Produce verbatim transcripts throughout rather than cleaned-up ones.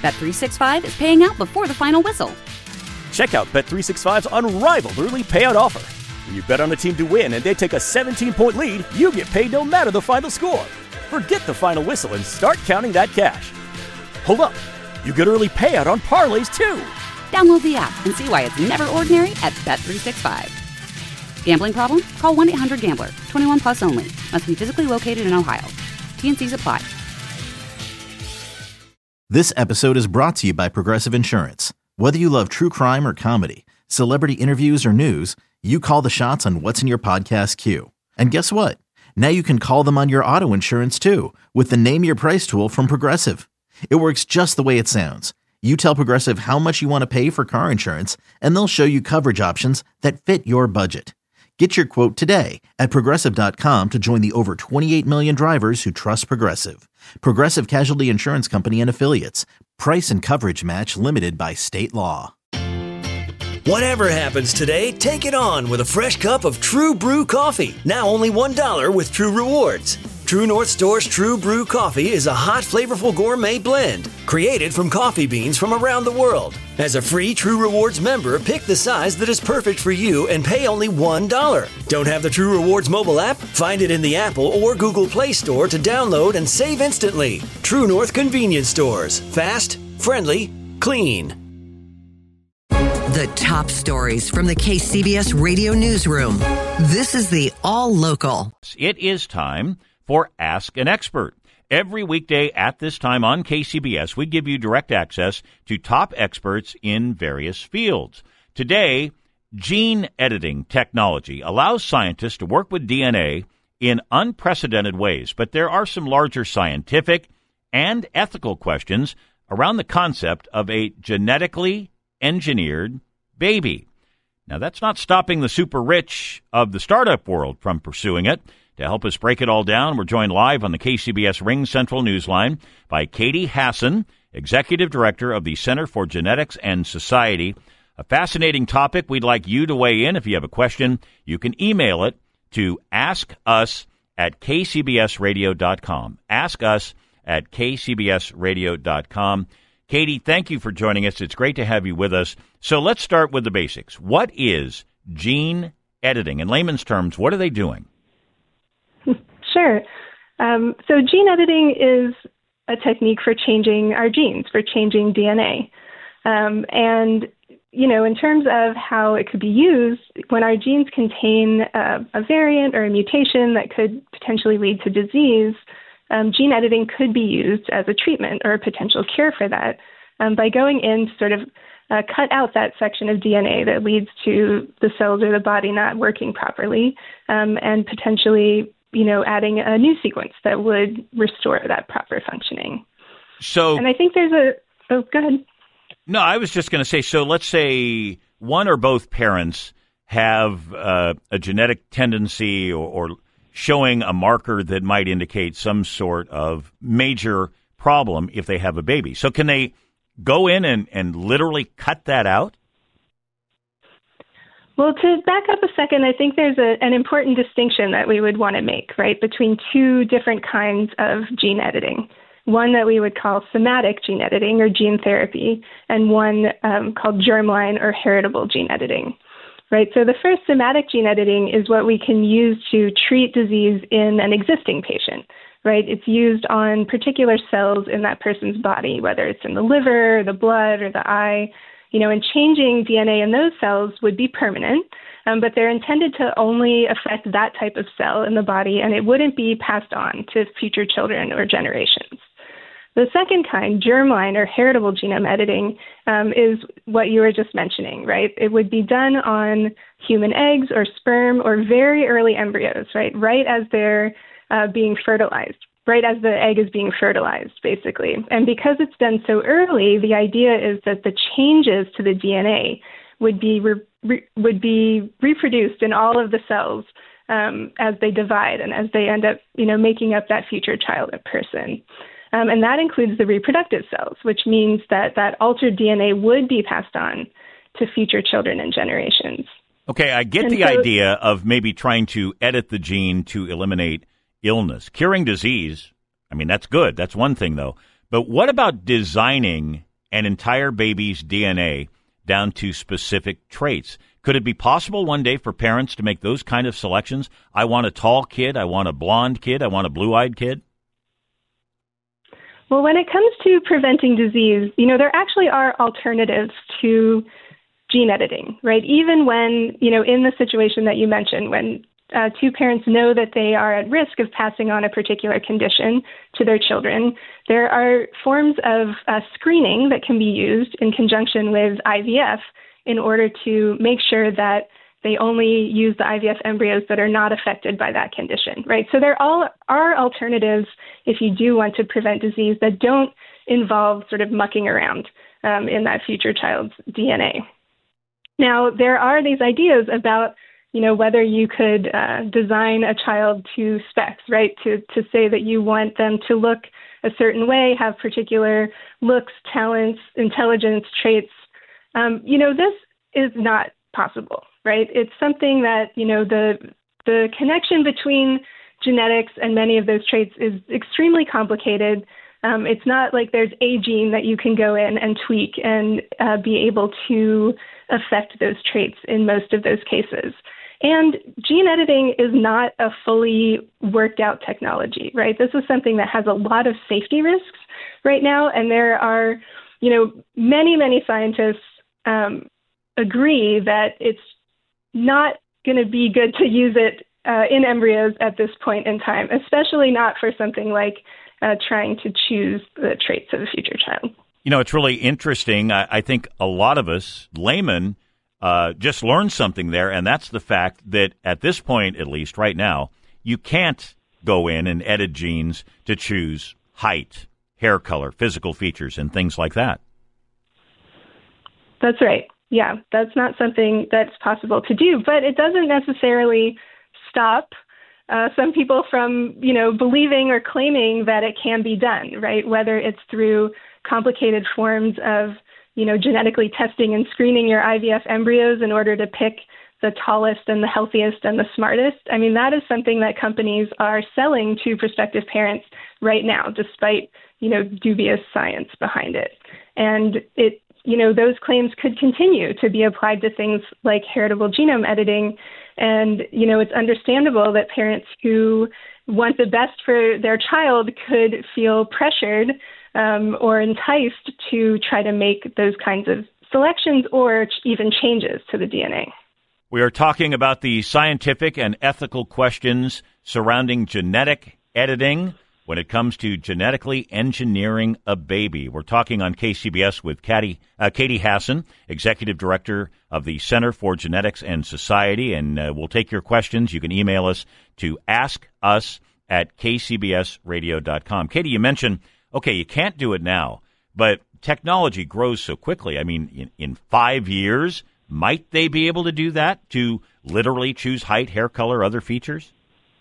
Bet three sixty-five is paying out before the final whistle. Check out Bet three sixty-five's unrivaled early payout offer. When you bet on a team to win and they take a seventeen-point lead, you get paid no matter the final score. Forget the final whistle and start counting that cash. Hold up. You get early payout on parlays, too. Download the app and see why it's never ordinary at Bet three sixty-five. Gambling problem? Call one eight hundred gambler. twenty-one plus only. Must be physically located in Ohio. T N Cs apply. This episode is brought to you by Progressive Insurance. Whether you love true crime or comedy, celebrity interviews or news, you call the shots on what's in your podcast queue. And guess what? Now you can call them on your auto insurance too with the Name Your Price tool from Progressive. It works just the way it sounds. You tell Progressive how much you want to pay for car insurance, and they'll show you coverage options that fit your budget. Get your quote today at Progressive dot com to join the over twenty-eight million drivers who trust Progressive. Progressive Casualty Insurance Company and Affiliates. Price and coverage match limited by state law. Whatever happens today, take it on with a fresh cup of True Brew coffee. Now only one dollar with True Rewards. True North Store's True Brew coffee is a hot, flavorful gourmet blend created from coffee beans from around the world. As a free True Rewards member, pick the size that is perfect for you and pay only one dollar. Don't have the True Rewards mobile app? Find it in the Apple or Google Play Store to download and save instantly. True North Convenience Stores. Fast, friendly, clean. The top stories from the K C B S Radio Newsroom. This is the All Local. It is time for Ask an Expert. Every weekday at this time on K C B S, we give you direct access to top experts in various fields. Today, gene editing technology allows scientists to work with D N A in unprecedented ways, but there are some larger scientific and ethical questions around the concept of a genetically engineered baby. Now, that's not stopping the super rich of the startup world from pursuing it. To help us break it all down, we're joined live on the K C B S Ring Central Newsline by Katie Hasson, Executive Director of the Center for Genetics and Society. A fascinating topic. We'd like you to weigh in. If you have a question, you can email it to ask us at k c b s radio dot com. Ask us at k c b s radio dot com. Katie, thank you for joining us. It's great to have you with us. So let's start with the basics. What is gene editing? In layman's terms, what are they doing? Sure. Um, so gene editing is a technique for changing our genes, for changing D N A. Um, and, you know, in terms of how it could be used, when our genes contain uh, a variant or a mutation that could potentially lead to disease, Um, gene editing could be used as a treatment or a potential cure for that um, by going in to sort of uh, cut out that section of D N A that leads to the cells or the body not working properly um, and potentially, you know, adding a new sequence that would restore that proper functioning. So, and I think there's a, oh, go ahead. No, I was just going to say, so let's say one or both parents have uh, a genetic tendency or, or showing a marker that might indicate some sort of major problem if they have a baby. So can they go in and, and literally cut that out? Well, to back up a second, I think there's a, an important distinction that we would want to make, right, between two different kinds of gene editing. One that we would call somatic gene editing or gene therapy, and one um, called germline or heritable gene editing. Right. So the first, somatic gene editing, is what we can use to treat disease in an existing patient. Right. It's used on particular cells in that person's body, whether it's in the liver, the blood, or the eye. You know, and changing D N A in those cells would be permanent, um, but they're intended to only affect that type of cell in the body, and it wouldn't be passed on to future children or generations. The second kind, germline or heritable genome editing, um, is what you were just mentioning, right? It would be done on human eggs or sperm or very early embryos, right? Right as they're uh, being fertilized, right as the egg is being fertilized, basically. And because it's done so early, the idea is that the changes to the D N A would be re- re- would be reproduced in all of the cells um, as they divide and as they end up, you know, making up that future child person. Um, and that includes the reproductive cells, which means that that altered D N A would be passed on to future children and generations. Okay, I get and the so, idea of maybe trying to edit the gene to eliminate illness. Curing disease, I mean, that's good. That's one thing, though. But what about designing an entire baby's D N A down to specific traits. Could it be possible one day for parents to make those kind of selections? I want a tall kid. I want a blonde kid. I want a blue-eyed kid. Well, when it comes to preventing disease, you know, there actually are alternatives to gene editing, right? Even when, you know, in the situation that you mentioned, when uh, two parents know that they are at risk of passing on a particular condition to their children, there are forms of uh, screening that can be used in conjunction with I V F in order to make sure that they only use the I V F embryos that are not affected by that condition, right? So there all are alternatives if you do want to prevent disease that don't involve sort of mucking around um, in that future child's D N A. Now, there are these ideas about, you know, whether you could uh, design a child to specs, right? To to say that you want them to look a certain way, have particular looks, talents, intelligence, traits. Um, you know, this is not possible, right? It's something that, you know, the the connection between genetics and many of those traits is extremely complicated. Um, it's not like there's a gene that you can go in and tweak and uh, be able to affect those traits in most of those cases. And gene editing is not a fully worked out technology, right? This is something that has a lot of safety risks right now. And there are, you know, many, many scientists um, agree that it's not going to be good to use it uh, in embryos at this point in time, especially not for something like uh, trying to choose the traits of a future child. You know, it's really interesting. I, I think a lot of us, laymen, uh, just learned something there, and that's the fact that at this point, at least right now, you can't go in and edit genes to choose height, hair color, physical features, and things like that. That's right. Yeah, that's not something that's possible to do, but it doesn't necessarily stop uh, some people from, you know, believing or claiming that it can be done, right? Whether it's through complicated forms of, you know, genetically testing and screening your I V F embryos in order to pick the tallest and the healthiest and the smartest. I mean, that is something that companies are selling to prospective parents right now, despite, you know, dubious science behind it. And it, you know, those claims could continue to be applied to things like heritable genome editing. And, you know, it's understandable that parents who want the best for their child could feel pressured um, or enticed to try to make those kinds of selections or even changes to the D N A. We are talking about the scientific and ethical questions surrounding genetic editing when it comes to genetically engineering a baby. We're talking on K C B S with Katie, uh, Katie Hasson, Executive Director of the Center for Genetics and Society, and uh, we'll take your questions. You can email us to ask us at k c b s radio dot com. Katie, you mentioned, okay, you can't do it now, but technology grows so quickly. I mean, in, in five years, might they be able to do that, to literally choose height, hair color, other features?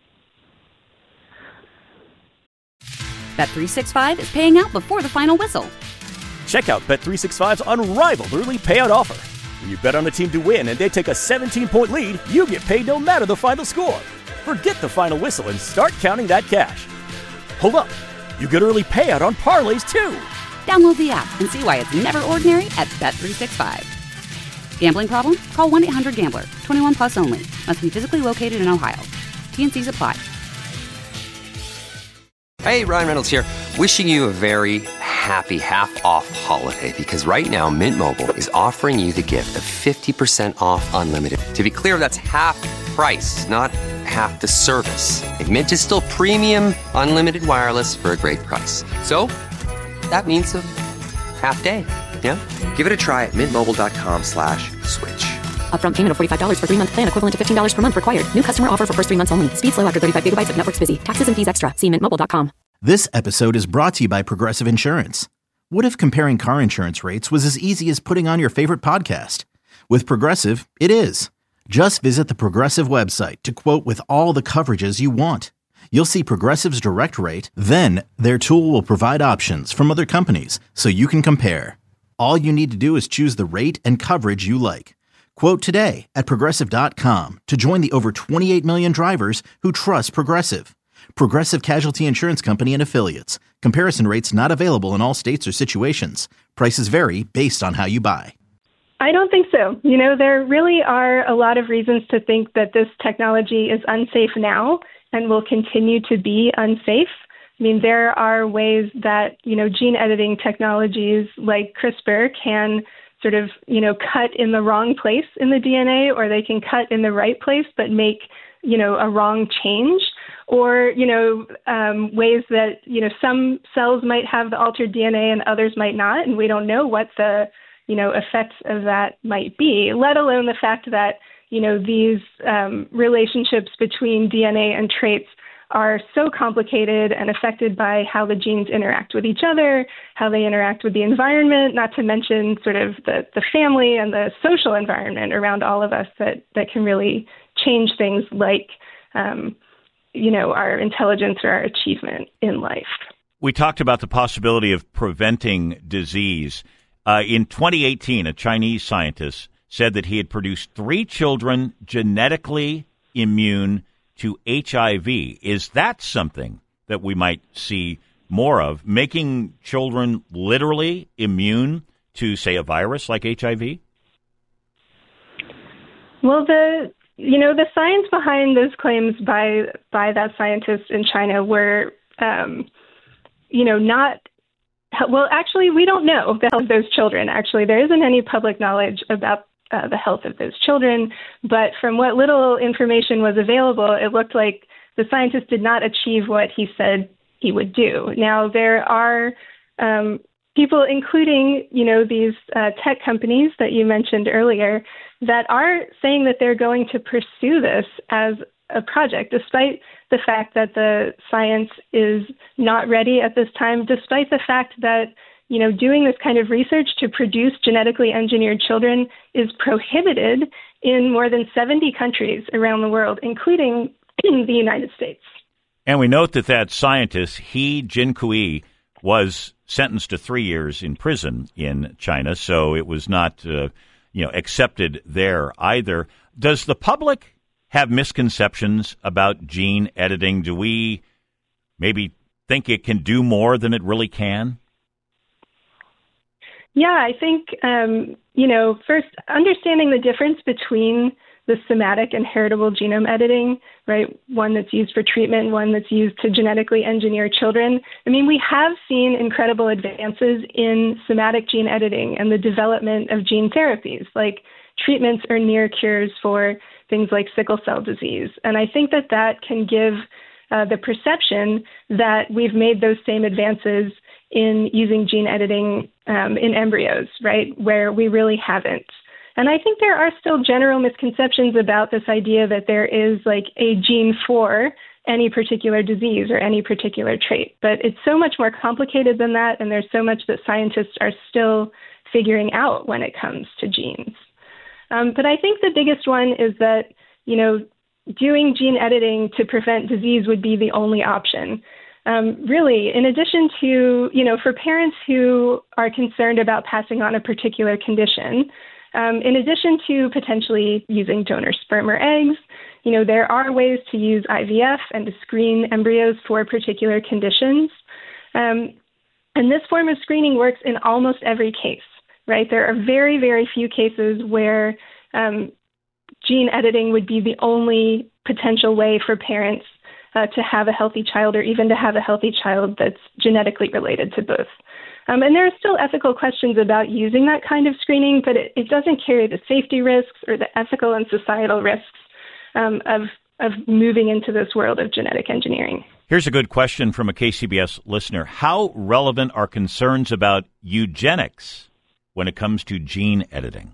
Bet three sixty-five is paying out before the final whistle. Check out Bet three sixty-five's unrivaled early payout offer. When you bet on a team to win and they take a seventeen-point lead, you get paid no matter the final score. Forget the final whistle and start counting that cash. Hold up. You get early payout on parlays, too. Download the app and see why it's never ordinary at Bet three sixty-five. Gambling problem? Call one eight hundred gambler. twenty-one plus only. Must be physically located in Ohio. T and C's apply. Hey, Ryan Reynolds here. Wishing you a very happy half-off holiday, because right now Mint Mobile is offering you the gift of fifty percent off unlimited. To be clear, that's half price, not half the service. And Mint is still premium unlimited wireless for a great price. So that means a half day, yeah? Give it a try at mintmobile.com slash switch. Upfront payment of forty-five dollars for three-month plan equivalent to fifteen dollars per month required. New customer offer for first three months only. Speed slow after thirty-five gigabytes if network's busy. Taxes and fees extra. See mint mobile dot com. This episode is brought to you by Progressive Insurance. What if comparing car insurance rates was as easy as putting on your favorite podcast? With Progressive, it is. Just visit the Progressive website to quote with all the coverages you want. You'll see Progressive's direct rate, then their tool will provide options from other companies so you can compare. All you need to do is choose the rate and coverage you like. Quote today at progressive dot com to join the over twenty-eight million drivers who trust Progressive. Progressive Casualty Insurance Company and Affiliates. Comparison rates not available in all states or situations. Prices vary based on how you buy. I don't think so. You know, there really are a lot of reasons to think that this technology is unsafe now and will continue to be unsafe. I mean, there are ways that, you know, gene editing technologies like CRISPR can sort of, you know, cut in the wrong place in the D N A, or they can cut in the right place but make, you know, a wrong change. Or, you know, um, ways that, you know, some cells might have the altered D N A and others might not, and we don't know what the, you know, effects of that might be, let alone the fact that, you know, these um, relationships between D N A and traits are so complicated and affected by how the genes interact with each other, how they interact with the environment, not to mention sort of the, the family and the social environment around all of us that, that can really change things like, um, you know, our intelligence or our achievement in life. We talked about the possibility of preventing disease. Uh, in twenty eighteen, a Chinese scientist said that he had produced three children genetically immune to H I V. Is that something that we might see more of, making children literally immune to, say, a virus like H I V? Well, the you know the science behind those claims by by that scientist in China were, um, you know, not well. Actually, we don't know the health of those children. Actually, there isn't any public knowledge about Uh, the health of those children. But from what little information was available, it looked like the scientist did not achieve what he said he would do. Now, there are um, people, including, you know, these uh, tech companies that you mentioned earlier, that are saying that they're going to pursue this as a project, despite the fact that the science is not ready at this time, despite the fact that you know, doing this kind of research to produce genetically engineered children is prohibited in more than seventy countries around the world, including the United States. And we note that that scientist, He Jiankui, was sentenced to three years in prison in China, so it was not, uh, you know, accepted there either. Does the public have misconceptions about gene editing? Do we maybe think it can do more than it really can? Yeah, I think, um, you know, first, understanding the difference between the somatic and heritable genome editing, right, one that's used for treatment, one that's used to genetically engineer children. I mean, we have seen incredible advances in somatic gene editing and the development of gene therapies, like treatments or near cures for things like sickle cell disease. And I think that that can give uh, the perception that we've made those same advances in using gene editing um, in embryos, right, where we really haven't. And I think there are still general misconceptions about this idea that there is like a gene for any particular disease or any particular trait. But it's so much more complicated than that, and there's so much that scientists are still figuring out when it comes to genes. Um, but I think the biggest one is that, you know, doing gene editing to prevent disease would be the only option. Um, really, in addition to, you know, for parents who are concerned about passing on a particular condition, um, in addition to potentially using donor sperm or eggs, you know, there are ways to use I V F and to screen embryos for particular conditions. Um, and this form of screening works in almost every case, right? There are very, very few cases where um, gene editing would be the only potential way for parents Uh, to have a healthy child, or even to have a healthy child that's genetically related to both. Um, and there are still ethical questions about using that kind of screening, but it, it doesn't carry the safety risks or the ethical and societal risks um, of, of moving into this world of genetic engineering. Here's a good question from a K C B S listener. How relevant are concerns about eugenics when it comes to gene editing?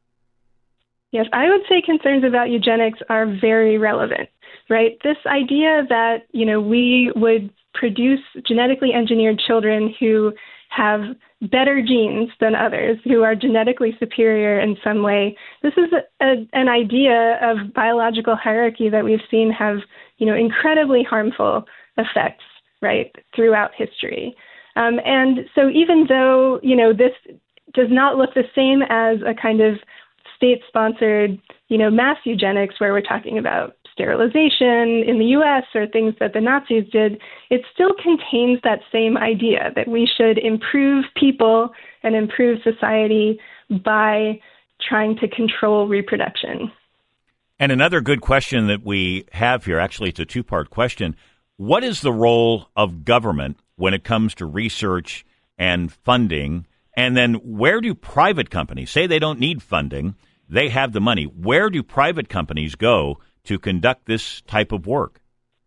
Yes, I would say concerns about eugenics are very relevant, right? This idea that, you know, we would produce genetically engineered children who have better genes than others, who are genetically superior in some way. This is a, a, an idea of biological hierarchy that we've seen have, you know, incredibly harmful effects, right, throughout history. Um, and so even though, you know, this does not look the same as a kind of state-sponsored, you know, mass eugenics where we're talking about sterilization in the U S or things that the Nazis did, it still contains that same idea that we should improve people and improve society by trying to control reproduction. And another good question that we have here, actually it's a two-part question, what is the role of government when it comes to research and funding? And then where do private companies, say they don't need funding, they have the money, where do private companies go to conduct this type of work?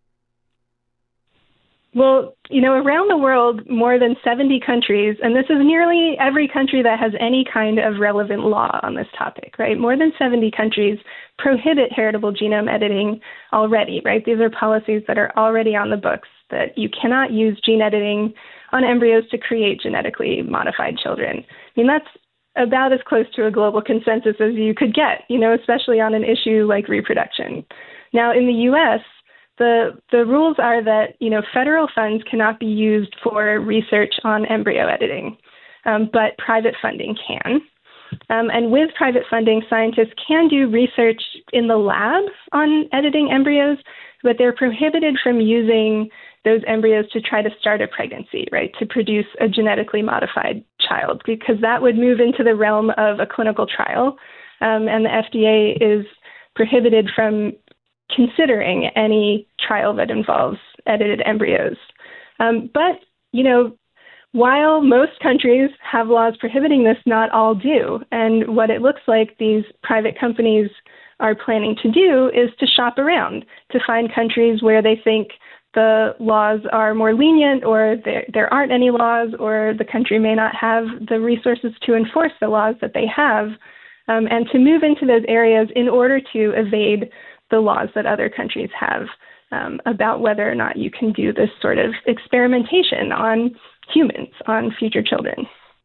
Well, you know, around the world, more than seventy countries, and this is nearly every country that has any kind of relevant law on this topic, right? More than seventy countries prohibit heritable genome editing already, right? These are policies that are already on the books, that you cannot use gene editing on embryos to create genetically modified children. I mean, that's about as close to a global consensus as you could get, you know, especially on an issue like reproduction. Now, in the U S, the the rules are that, you know, federal funds cannot be used for research on embryo editing, um, but private funding can. Um, and with private funding, scientists can do research in the lab on editing embryos, but they're prohibited from using those embryos to try to start a pregnancy, right, to produce a genetically modified child, because that would move into the realm of a clinical trial. Um, and the F D A is prohibited from considering any trial that involves edited embryos. Um, but, you know, while most countries have laws prohibiting this, not all do. And what it looks like these private companies are planning to do is to shop around to find countries where they think the laws are more lenient, or there, there aren't any laws, or the country may not have the resources to enforce the laws that they have, um, and to move into those areas in order to evade the laws that other countries have um, about whether or not you can do this sort of experimentation on humans, on future children.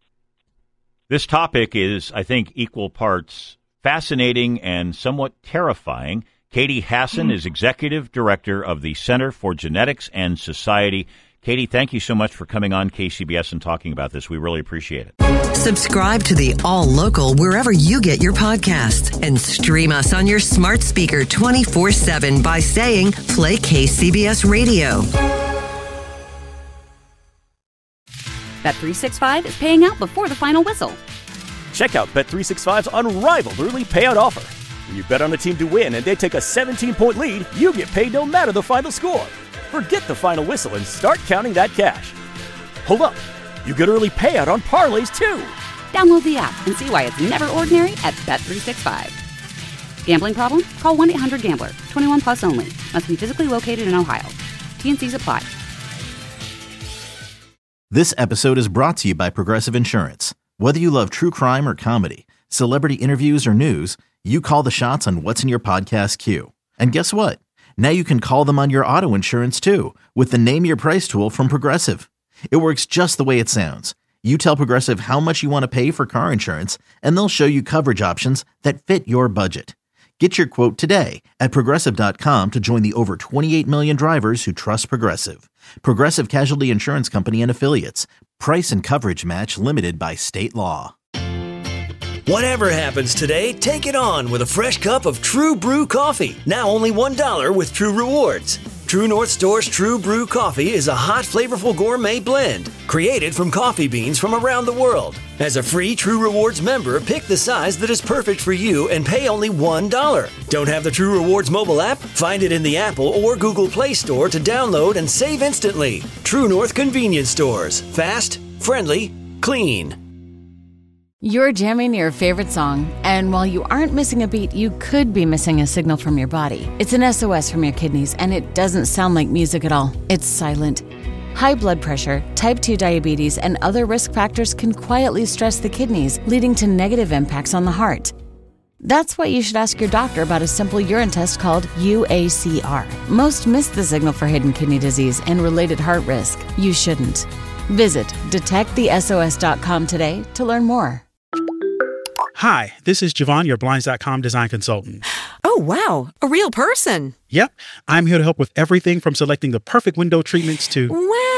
This topic is, I think, equal parts fascinating and somewhat terrifying. Katie Hasson is Executive Director of the Center for Genetics and Society. Katie, thank you so much for coming on K C B S and talking about this. We really appreciate it. Subscribe to the All Local wherever you get your podcasts, and stream us on your smart speaker twenty-four seven by saying, play K C B S Radio. Bet three sixty-five is paying out before the final whistle. Check out Bet three sixty-five's unrivaled early payout offer. When you bet on a team to win and they take a seventeen-point lead, you get paid no matter the final score. Forget the final whistle and start counting that cash. Hold up. You get early payout on parlays, too. Download the app and see why it's never ordinary at Bet three sixty-five. Gambling problem? Call one eight hundred gambler. twenty-one plus only. Must be physically located in Ohio. T N Cs apply. This episode is brought to you by Progressive Insurance. Whether you love true crime or comedy, celebrity interviews or news, you call the shots on what's in your podcast queue. And guess what? Now you can call them on your auto insurance too with the Name Your Price tool from Progressive. It works just the way it sounds. You tell Progressive how much you want to pay for car insurance, and they'll show you coverage options that fit your budget. Get your quote today at Progressive dot com to join the over twenty-eight million drivers who trust Progressive. Progressive Casualty Insurance Company and Affiliates. Price and coverage match limited by state law. Whatever happens today, take it on with a fresh cup of True Brew coffee. Now only one dollar with True Rewards. True North Store's True Brew coffee is a hot, flavorful gourmet blend created from coffee beans from around the world. As a free True Rewards member, pick the size that is perfect for you and pay only one dollar. Don't have the True Rewards mobile app? Find it in the Apple or Google Play Store to download and save instantly. True North Convenience Stores. Fast, friendly, clean. You're jamming your favorite song, and while you aren't missing a beat, you could be missing a signal from your body. It's an S O S from your kidneys, and it doesn't sound like music at all. It's silent. High blood pressure, type two diabetes, and other risk factors can quietly stress the kidneys, leading to negative impacts on the heart. That's why you should ask your doctor about a simple urine test called U A C R. Most miss the signal for hidden kidney disease and related heart risk. You shouldn't. Visit detect the S O S dot com today to learn more. Hi, this is Javon, your Blinds dot com design consultant. Oh, wow. A real person. Yep. I'm here to help with everything from selecting the perfect window treatments to... Wow.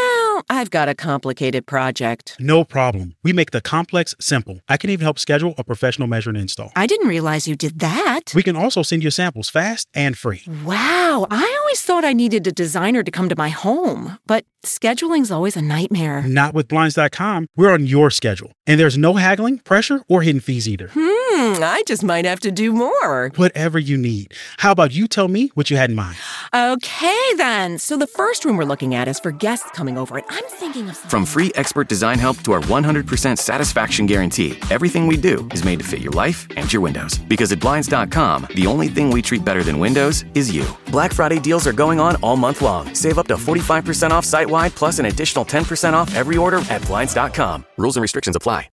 I've got a complicated project. No problem. We make the complex simple. I can even help schedule a professional measure and install. I didn't realize you did that. We can also send you samples fast and free. Wow, I always thought I needed a designer to come to my home, but scheduling's always a nightmare. Not with Blinds dot com. We're on your schedule, and there's no haggling, pressure, or hidden fees either. Hmm, I just might have to do more. Whatever you need. How about you tell me what you had in mind? Okay, then. So the first room we're looking at is for guests coming over, and I'm thinking of... From free expert design help to our one hundred percent satisfaction guarantee, everything we do is made to fit your life and your windows. Because at Blinds dot com, the only thing we treat better than windows is you. Black Friday deals are going on all month long. Save up to forty-five percent off site-wide, plus an additional ten percent off every order at Blinds dot com. Rules and restrictions apply.